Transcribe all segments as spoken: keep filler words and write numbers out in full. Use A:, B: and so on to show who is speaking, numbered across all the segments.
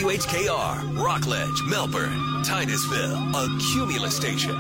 A: W H K R, Rockledge, Melbourne, Titusville, a Cumulus station.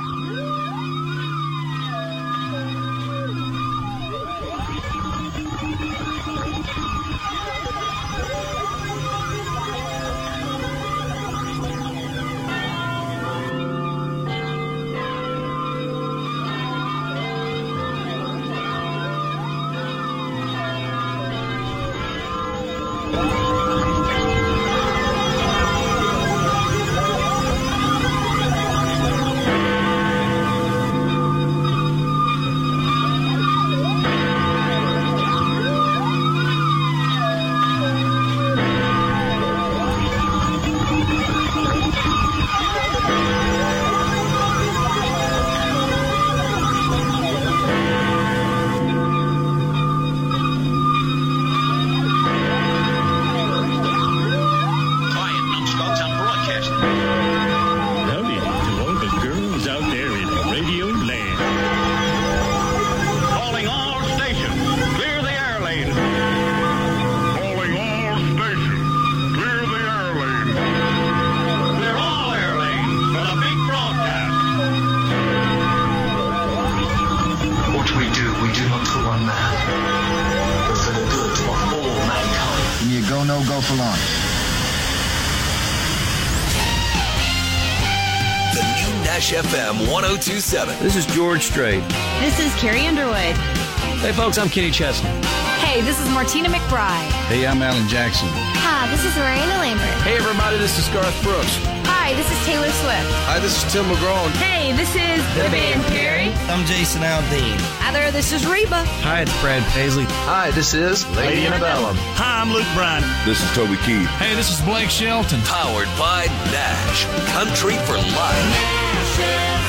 A: F M one oh two point seven.
B: This is George Strait.
C: This is Carrie Underwood.
B: Hey, folks, I'm Kenny Chesney.
C: Hey, this is Martina McBride.
D: Hey, I'm Alan Jackson.
E: Hi, this is Miranda Lambert.
F: Hey, everybody, this is Garth Brooks.
E: Hi, this is Taylor Swift.
G: Hi, this is Tim McGraw.
C: Hey, this is The Band Carrie.
H: I'm Jason Aldean.
C: Hi there, this is Reba.
I: Hi, it's Brad Paisley.
J: Hi, this is Lady Antebellum.
K: Hi, I'm Luke Bryan.
L: This is Toby Keith.
K: Hey, this is Blake Shelton.
A: Powered by Nash. Country for Life.
E: Nash.